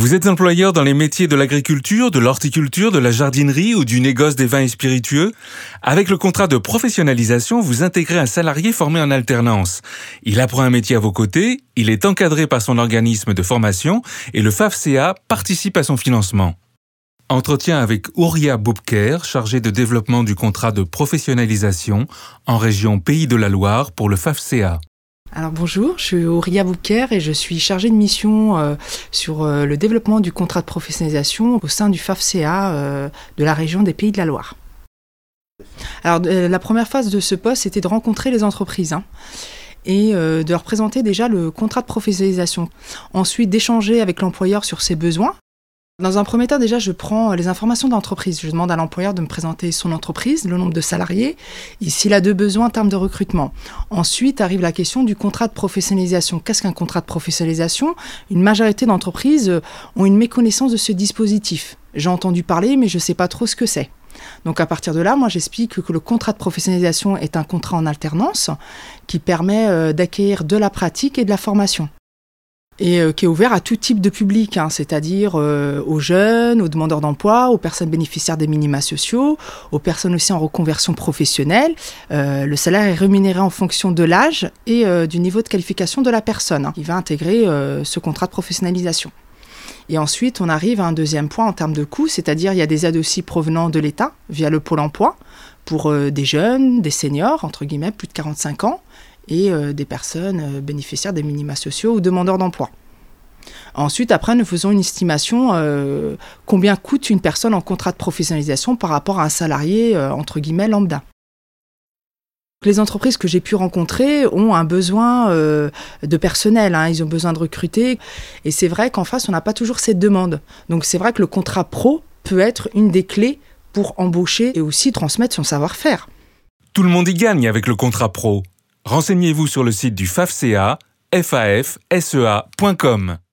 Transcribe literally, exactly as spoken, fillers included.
Vous êtes employeur dans les métiers de l'agriculture, de l'horticulture, de la jardinerie ou du négoce des vins et spiritueux. Avec le contrat de professionnalisation, vous intégrez un salarié formé en alternance. Il apprend un métier à vos côtés, il est encadré par son organisme de formation et le F A F C A participe à son financement. Entretien avec Ouria Boubker, chargé de développement du contrat de professionnalisation en région Pays de la Loire pour le F A F C A. Alors bonjour, je suis Ouria Boubker et je suis chargée de mission euh, sur euh, le développement du contrat de professionnalisation au sein du F A F C A euh, de la région des Pays de la Loire. Alors euh, la première phase de ce poste, c'était de rencontrer les entreprises hein, et euh, de leur présenter déjà le contrat de professionnalisation. Ensuite, d'échanger avec l'employeur sur ses besoins. Dans un premier temps, déjà, je prends les informations d'entreprise. Je demande à l'employeur de me présenter son entreprise, le nombre de salariés, et s'il a de besoins en termes de recrutement. Ensuite, arrive la question du contrat de professionnalisation. Qu'est-ce qu'un contrat de professionnalisation ? Une majorité d'entreprises ont une méconnaissance de ce dispositif. J'ai entendu parler, mais je ne sais pas trop ce que c'est. Donc à partir de là, moi j'explique que le contrat de professionnalisation est un contrat en alternance qui permet d'acquérir de la pratique et de la formation. Et euh, qui est ouvert à tout type de public, hein, c'est-à-dire euh, aux jeunes, aux demandeurs d'emploi, aux personnes bénéficiaires des minima sociaux, aux personnes aussi en reconversion professionnelle. Euh, le salaire est rémunéré en fonction de l'âge et euh, du niveau de qualification de la personne hein, qui va intégrer euh, ce contrat de professionnalisation. Et ensuite, on arrive à un deuxième point en termes de coûts, c'est-à-dire il y a des aides aussi provenant de l'État via le Pôle emploi pour euh, des jeunes, des seniors, entre guillemets, plus de quarante-cinq ans, et euh, des personnes euh, bénéficiaires des minima sociaux ou demandeurs d'emploi. Ensuite, après, nous faisons une estimation euh, combien coûte une personne en contrat de professionnalisation par rapport à un salarié, euh, entre guillemets, lambda. Les entreprises que j'ai pu rencontrer ont un besoin euh, de personnel, hein, ils ont besoin de recruter. Et c'est vrai qu'en face, on n'a pas toujours cette demande. Donc c'est vrai que le contrat pro peut être une des clés pour embaucher et aussi transmettre son savoir-faire. Tout le monde y gagne avec le contrat pro. Renseignez-vous sur le site du F A F C A, f a f s e a point com.